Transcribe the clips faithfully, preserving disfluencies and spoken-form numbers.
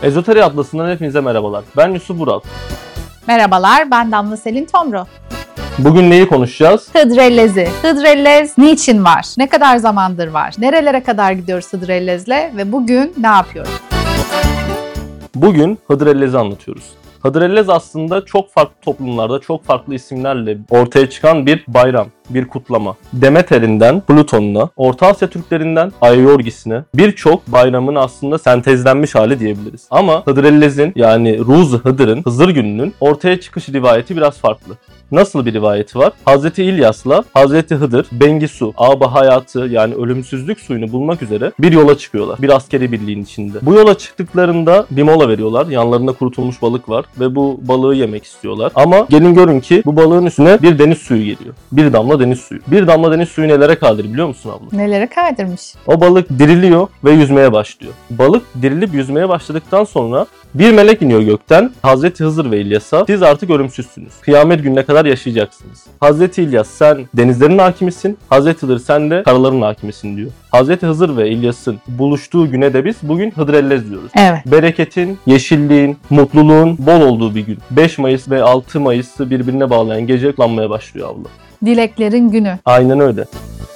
Ezoteri Atlası'ndan hepinize merhabalar. Ben Yusuf Vural. Merhabalar, ben Damla Selin Tomru. Bugün neyi konuşacağız? Hıdrellez'i. Hıdrellez niçin var? Ne kadar zamandır var? Nerelere kadar gidiyoruz Hıdrellez'le ve bugün ne yapıyoruz? Bugün Hıdrellez'i anlatıyoruz. Hıdrellez aslında çok farklı toplumlarda, çok farklı isimlerle ortaya çıkan bir bayram, bir kutlama. Demeter'inden Plüton'una, Orta Asya Türklerinden Ayayorgis'ine birçok bayramın aslında sentezlenmiş hali diyebiliriz. Ama Hıdrellez'in yani Ruz Hıdır'ın, Hızır gününün ortaya çıkış rivayeti biraz farklı. Nasıl bir rivayeti var? Hazreti İlyas'la Hazreti Hıdır, Bengisu, Âb-ı Hayatı yani ölümsüzlük suyunu bulmak üzere bir yola çıkıyorlar. Bir askeri birliğin içinde. Bu yola çıktıklarında bir mola veriyorlar. Yanlarında kurutulmuş balık var ve bu balığı yemek istiyorlar. Ama gelin görün ki bu balığın üstüne bir deniz suyu geliyor. Bir damla deniz suyu. Bir damla deniz suyu nelere kadir biliyor musun abla? Nelere kadirmiş? O balık diriliyor ve yüzmeye başlıyor. Balık dirilip yüzmeye başladıktan sonra bir melek iniyor gökten. Hazreti Hızır ve İlyas'a siz artık ölümsüzsünüz. Kıyamet gününe kadar yaşayacaksınız. Hazreti İlyas sen denizlerin hakimisin. Hazreti Hızır sen de karaların hakimisin diyor. Hazreti Hızır ve İlyas'ın buluştuğu güne de biz bugün Hıdrellez diyoruz. Evet. Bereketin, yeşilliğin, mutluluğun bol olduğu bir gün. beş Mayıs ve altı Mayıs'ı birbirine bağlayan gece kutlanmaya başlıyor abla. Dileklerin günü. Aynen öyle.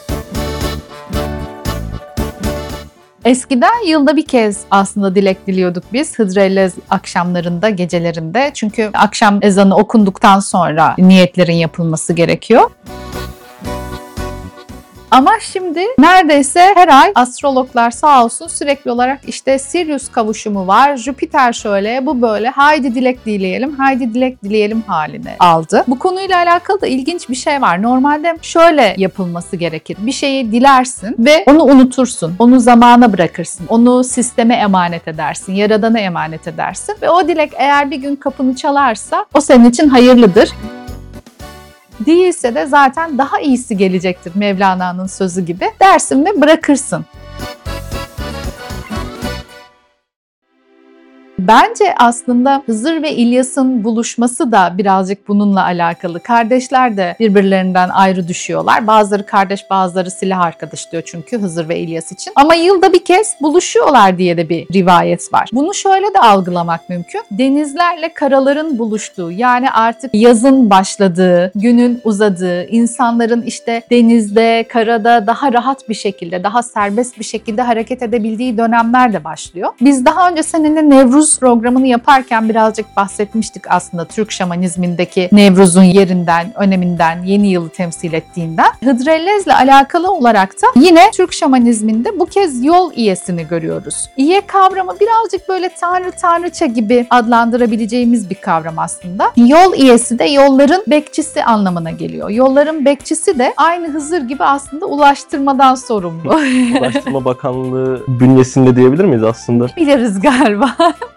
Eskiden yılda bir kez aslında dilek diliyorduk biz Hıdrellez akşamlarında, gecelerinde. Çünkü akşam ezanı okunduktan sonra niyetlerin yapılması gerekiyor. Ama şimdi neredeyse her ay astrologlar sağ olsun sürekli olarak işte Sirius kavuşumu var, Jüpiter şöyle, bu böyle, haydi dilek dileyelim, haydi dilek dileyelim haline aldı. Bu konuyla alakalı da ilginç bir şey var. Normalde şöyle yapılması gerekir. Bir şeyi dilersin ve onu unutursun, onu zamana bırakırsın, onu sisteme emanet edersin, Yaradan'a emanet edersin ve o dilek eğer bir gün kapını çalarsa o senin için hayırlıdır. Değilse de zaten daha iyisi gelecektir Mevlana'nın sözü gibi dersin ve bırakırsın. Bence aslında Hızır ve İlyas'ın buluşması da birazcık bununla alakalı. Kardeşler de birbirlerinden ayrı düşüyorlar. Bazıları kardeş, bazıları silah arkadaş diyor çünkü Hızır ve İlyas için. Ama yılda bir kez buluşuyorlar diye de bir rivayet var. Bunu şöyle de algılamak mümkün. Denizlerle karaların buluştuğu, yani artık yazın başladığı, günün uzadığı, insanların işte denizde, karada daha rahat bir şekilde, daha serbest bir şekilde hareket edebildiği dönemler de başlıyor. Biz daha önce seninle Nevruz programını yaparken birazcık bahsetmiştik aslında Türk şamanizmindeki Nevruz'un yerinden, öneminden, yeni yılı temsil ettiğinden. Hıdrellez'le alakalı olarak da yine Türk şamanizminde bu kez yol iyesini görüyoruz. İye kavramı birazcık böyle tanrı tanrıça gibi adlandırabileceğimiz bir kavram aslında. Yol iyesi de yolların bekçisi anlamına geliyor. Yolların bekçisi de aynı Hızır gibi aslında ulaştırmadan sorumlu. Ulaştırma Bakanlığı bünyesinde diyebilir miyiz aslında? Biliriz galiba.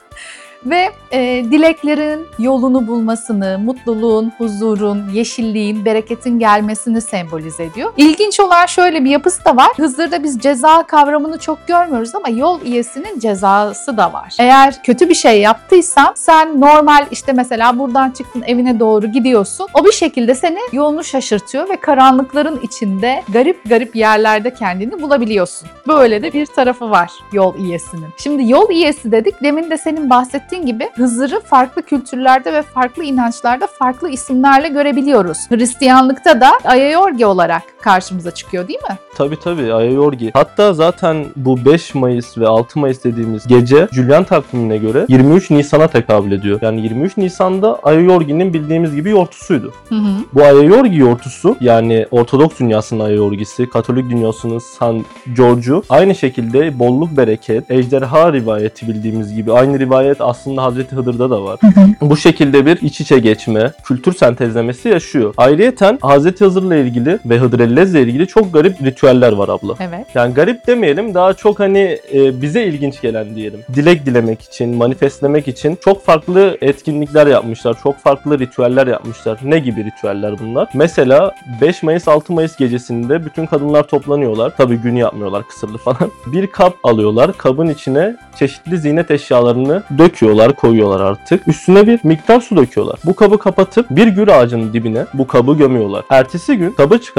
Ve e, dileklerin yolunu bulmasını, mutluluğun, huzurun, yeşilliğin, bereketin gelmesini sembolize ediyor. İlginç olan şöyle bir yapısı da var. Hızır'da biz ceza kavramını çok görmüyoruz ama yol iyesinin cezası da var. Eğer kötü bir şey yaptıysan sen normal işte mesela buradan çıktın evine doğru gidiyorsun. O bir şekilde seni yolunu şaşırtıyor ve karanlıkların içinde garip garip yerlerde kendini bulabiliyorsun. Böyle de bir tarafı var yol iyesinin. Şimdi yol iyesi dedik. Demin de senin bahsettiğin gibi Hızır'ı farklı kültürlerde ve farklı inançlarda farklı isimlerle görebiliyoruz. Hristiyanlıkta da Ayayorgi olarak karşımıza çıkıyor değil mi? Tabii tabii Ayayorgi. Hatta zaten bu beş Mayıs ve altı Mayıs dediğimiz gece Julian takvimine göre yirmi üç Nisan'a tekabül ediyor. Yani yirmi üç Nisan'da Ayayorgi'nin bildiğimiz gibi yortusuydu. Hı hı. Bu Ayayorgi yortusu yani Ortodoks dünyasının Ayayorgi'si, Katolik dünyasının San Giorgio aynı şekilde bolluk bereket, ejderha rivayeti bildiğimiz gibi aynı rivayet aslında Hazreti Hıdır'da da var. Hı hı. Bu şekilde bir iç içe geçme, kültür sentezlemesi yaşıyor. Ayrıyeten Hazreti Hızır'la ilgili ve Hıdrellez'le ilgili çok garip ritüeller var abla. Evet. Yani garip demeyelim, daha çok hani e, bize ilginç gelen diyelim. Dilek dilemek için, manifestlemek için çok farklı etkinlikler yapmışlar. Çok farklı ritüeller yapmışlar. Ne gibi ritüeller bunlar? Mesela beş Mayıs altı Mayıs gecesinde bütün kadınlar toplanıyorlar. Tabii gün yapmıyorlar, kısırlı falan. Bir kap alıyorlar. Kabın içine çeşitli ziynet eşyalarını döküyorlar, koyuyorlar artık. Üstüne bir miktar su döküyorlar. Bu kabı kapatıp bir gül ağacının dibine bu kabı gömüyorlar. Ertesi gün kabı çıkartıp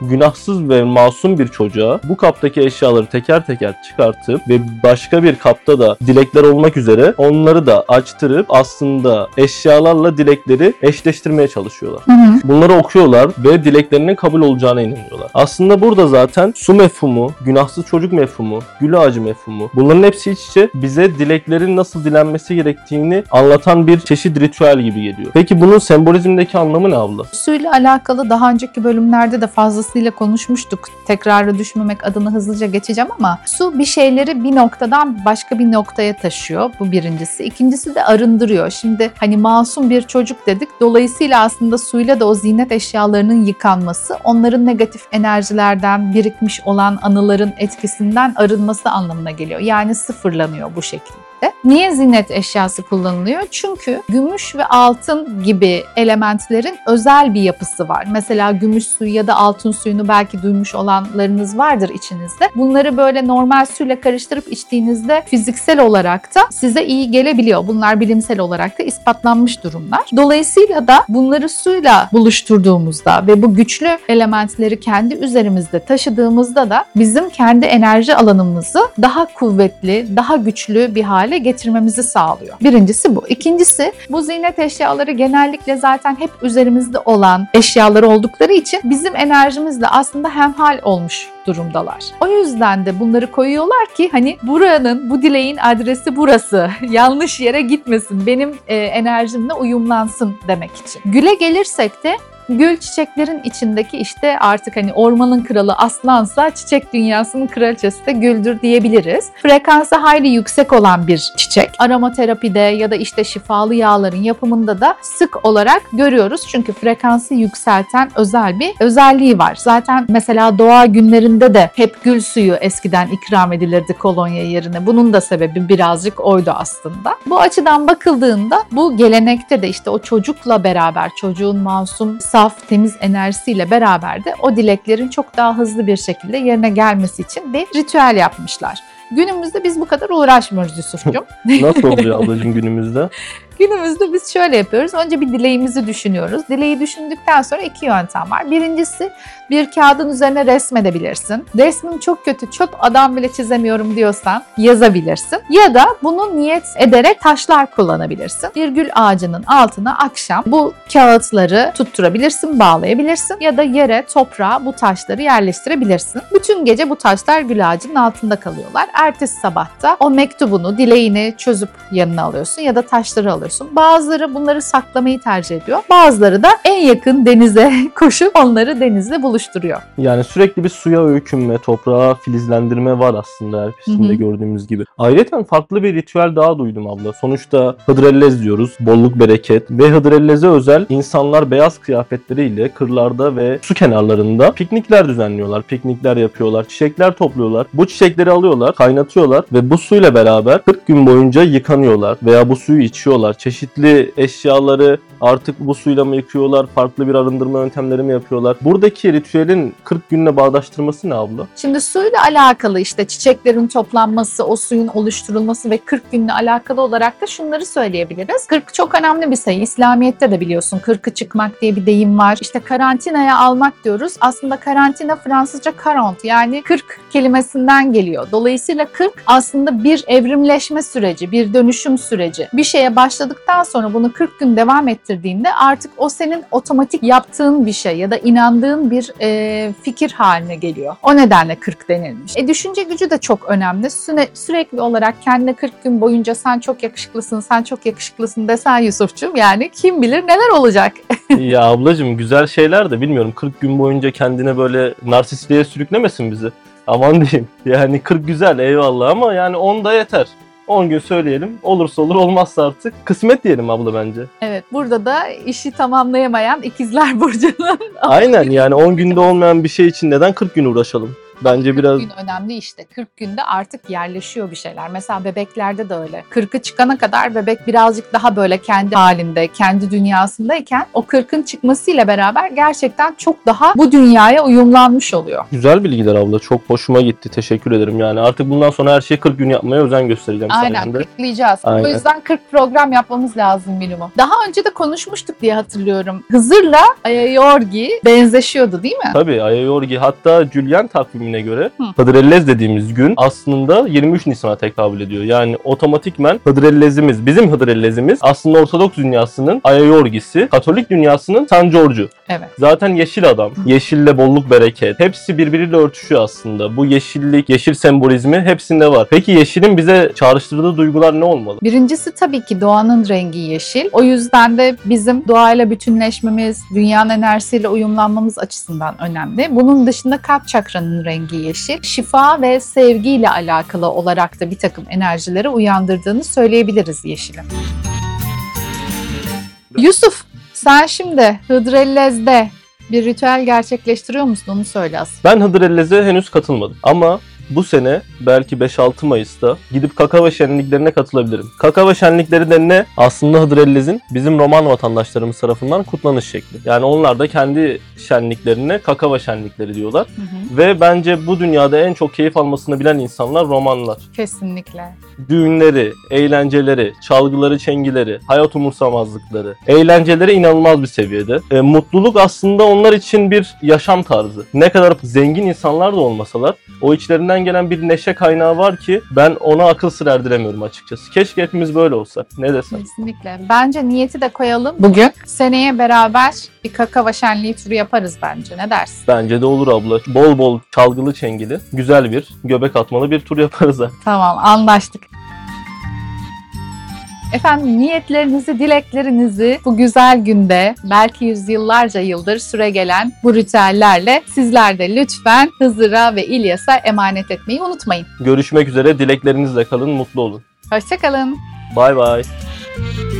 günahsız ve masum bir çocuğa bu kaptaki eşyaları teker teker çıkartıp ve başka bir kapta da dilekler olmak üzere onları da açtırıp aslında eşyalarla dilekleri eşleştirmeye çalışıyorlar. Hı hı. Bunları okuyorlar ve dileklerinin kabul olacağına inanıyorlar. Aslında burada zaten su mefhumu, günahsız çocuk mefhumu, gül ağacı mefhumu, bunların hepsi iç içe bize dileklerin nasıl dilenmesi gerektiğini anlatan bir çeşit ritüel gibi geliyor. Peki bunun sembolizmdeki anlamı ne abla? Suyla alakalı daha önceki bölümlerde de fazlasıyla konuşmuştuk. Tekrara düşmemek adına hızlıca geçeceğim ama su bir şeyleri bir noktadan başka bir noktaya taşıyor. Bu birincisi. İkincisi de arındırıyor. Şimdi hani masum bir çocuk dedik. Dolayısıyla aslında suyla da o ziynet eşyalarının yıkanması, onların negatif enerjilerden birikmiş olan anıların etkisinden arınması anlamına geliyor. Yani sıfırlanıyor bu şekilde. Niye ziynet eşyası kullanılıyor? Çünkü gümüş ve altın gibi elementlerin özel bir yapısı var. Mesela gümüş suyu ya da altın suyunu belki duymuş olanlarınız vardır içinizde. Bunları böyle normal suyla karıştırıp içtiğinizde fiziksel olarak da size iyi gelebiliyor. Bunlar bilimsel olarak da ispatlanmış durumlar. Dolayısıyla da bunları suyla buluşturduğumuzda ve bu güçlü elementleri kendi üzerimizde taşıdığımızda da bizim kendi enerji alanımızı daha kuvvetli, daha güçlü bir hale getirmemizi sağlıyor. Birincisi bu. İkincisi, bu ziynet eşyaları genellikle zaten hep üzerimizde olan eşyalar oldukları için bizim enerjimizle aslında hemhal olmuş durumdalar. O yüzden de bunları koyuyorlar ki hani buranın, bu dileğin adresi burası. Yanlış yere gitmesin. Benim e, enerjimle uyumlansın demek için. Güle gelirsek de gül çiçeklerin içindeki işte artık hani ormanın kralı aslansa çiçek dünyasının kraliçesi de güldür diyebiliriz. Frekansı hayli yüksek olan bir çiçek. Aromaterapide ya da işte şifalı yağların yapımında da sık olarak görüyoruz. Çünkü frekansı yükselten özel bir özelliği var. Zaten mesela doğa günlerinde de hep gül suyu eskiden ikram edilirdi kolonya yerine. Bunun da sebebi birazcık oydu aslında. Bu açıdan bakıldığında bu gelenekte de işte o çocukla beraber çocuğun masum saf, temiz enerjisiyle beraber de o dileklerin çok daha hızlı bir şekilde yerine gelmesi için bir ritüel yapmışlar. Günümüzde biz bu kadar uğraşmıyoruz Yusuf'cum. Nasıl oluyor ablacığım günümüzde? Günümüzde biz şöyle yapıyoruz. Önce bir dileğimizi düşünüyoruz. Dileği düşündükten sonra iki yöntem var. Birincisi bir kağıdın üzerine resmedebilirsin. Resmim çok kötü, çöp adam bile çizemiyorum diyorsan yazabilirsin. Ya da bunu niyet ederek taşlar kullanabilirsin. Bir gül ağacının altına akşam bu kağıtları tutturabilirsin, bağlayabilirsin. Ya da yere, toprağa bu taşları yerleştirebilirsin. Bütün gece bu taşlar gül ağacının altında kalıyorlar. Ertesi sabahta o mektubunu, dileğini çözüp yanına alıyorsun ya da taşları alıyorsun. Bazıları bunları saklamayı tercih ediyor. Bazıları da en yakın denize koşup onları denizle buluşturuyor. Yani sürekli bir suya öykünme, toprağa filizlendirme var aslında her filmde gördüğümüz gibi. Ayrıca farklı bir ritüel daha duydum abla. Sonuçta Hıdrellez diyoruz. Bolluk, bereket ve Hıdrellez'e özel insanlar beyaz kıyafetleriyle kırlarda ve su kenarlarında piknikler düzenliyorlar. Piknikler yapıyorlar. Çiçekler topluyorlar. Bu çiçekleri alıyorlar, kaynatıyorlar ve bu suyla beraber kırk gün boyunca yıkanıyorlar veya bu suyu içiyorlar. Çeşitli eşyaları artık bu suyla mı yıkıyorlar, farklı bir arındırma yöntemleri mi yapıyorlar? Buradaki ritüelin kırk günle bağdaştırması ne abla? Şimdi suyla alakalı işte çiçeklerin toplanması, o suyun oluşturulması ve kırk günle alakalı olarak da şunları söyleyebiliriz. kırk çok önemli bir sayı. İslamiyet'te de biliyorsun kırkı çıkmak diye bir deyim var. İşte karantinaya almak diyoruz. Aslında karantina Fransızca quarante yani kırk kelimesinden geliyor. Dolayısıyla kırk aslında bir evrimleşme süreci, bir dönüşüm süreci. Bir şeye başladıktan sonra bunu kırk gün devam ettirdiğinde artık o senin otomatik yaptığın bir şey ya da inandığın bir e, fikir haline geliyor. O nedenle kırk denilmiş. E, düşünce gücü de çok önemli. Süre, sürekli olarak kendine kırk gün boyunca sen çok yakışıklısın, sen çok yakışıklısın desen Yusuf'cum yani kim bilir neler olacak. Ya ablacığım güzel şeyler de bilmiyorum kırk gün boyunca kendine böyle narsistliğe sürüklemesin bizi. Aman diyeyim. Yani kırk güzel eyvallah ama yani on da yeter. on gün söyleyelim. Olursa olur, olmazsa artık kısmet diyelim abla bence. Evet, burada da işi tamamlayamayan ikizler burcunun. Aynen yani on günde olmayan bir şey için neden kırk gün uğraşalım? Bence kırk biraz gün önemli işte. kırk günde artık yerleşiyor bir şeyler. Mesela bebeklerde de öyle. kırkı çıkana kadar bebek birazcık daha böyle kendi halinde, kendi dünyasındayken o kırkın çıkmasıyla beraber gerçekten çok daha bu dünyaya uyumlanmış oluyor. güzel bilgiler abla. Çok hoşuma gitti. Teşekkür ederim yani. Artık bundan sonra her şeyi kırk gün yapmaya özen göstereceğim Aynen, sayende. kırklayacağız. Aynen. O yüzden kırk program yapmamız lazım minimum. Daha önce de konuşmuştuk diye hatırlıyorum. Hızır'la Ayayorgi benzeşiyordu değil mi? Tabii Ayayorgi, hatta Julian takvimine göre Hı. Hıdrellez dediğimiz gün aslında yirmi üç Nisan'a tekabül ediyor. Yani otomatikmen Hıdrellez'imiz, bizim Hıdrellez'imiz aslında Ortodoks dünyasının Ayayorgi'si, Katolik dünyasının San Giorgio. Evet. Zaten yeşil adam, yeşille bolluk bereket. Hepsi birbiriyle örtüşüyor aslında. Bu yeşillik, yeşil sembolizmi hepsinde var. Peki yeşilin bize çağrıştırdığı duygular ne olmalı? Birincisi tabii ki doğanın rengi yeşil. O yüzden de bizim doğayla bütünleşmemiz, dünyanın enerjisiyle uyumlanmamız açısından önemli. Bunun dışında kalp çakranın rengi yeşil. Şifa ve sevgiyle alakalı olarak da bir takım enerjileri uyandırdığını söyleyebiliriz yeşilin. Yusuf, sen şimdi Hıdrellez'de bir ritüel gerçekleştiriyor musun? Onu söyle asıl. Ben Hıdrellez'e henüz katılmadım ama bu sene belki beş altı Mayıs'ta gidip kakava şenliklerine katılabilirim. Kakava şenlikleri de ne? Aslında Hıdrellez'in bizim Roman vatandaşlarımız tarafından kutlanış şekli. Yani onlar da kendi şenliklerine kakava şenlikleri diyorlar. Hı hı. Ve bence bu dünyada en çok keyif almasını bilen insanlar Romanlar. Kesinlikle. Düğünleri, eğlenceleri, çalgıları, çengileri, hayat umursamazlıkları, eğlenceleri inanılmaz bir seviyede. E, mutluluk aslında onlar için bir yaşam tarzı. Ne kadar zengin insanlar da olmasalar, o içlerinden gelen bir neşe kaynağı var ki ben ona akıl sır erdiremiyorum açıkçası. Keşke hepimiz böyle olsak. Ne desem? Kesinlikle. Bence niyeti de koyalım. Bugün seneye beraber bir kakava şenliği turu yaparız bence. Ne dersin? Bence de olur abla. Bol bol çalgılı çengili, güzel bir göbek atmalı bir tur yaparız ha. Tamam, anlaştık. Efendim, niyetlerinizi, dileklerinizi bu güzel günde belki yüzyıllarca yıldır süregelen bu ritüellerle sizler de lütfen Hızır'a ve İlyas'a emanet etmeyi unutmayın. Görüşmek üzere. Dileklerinizle kalın, mutlu olun. Hoşça kalın. Bay bay.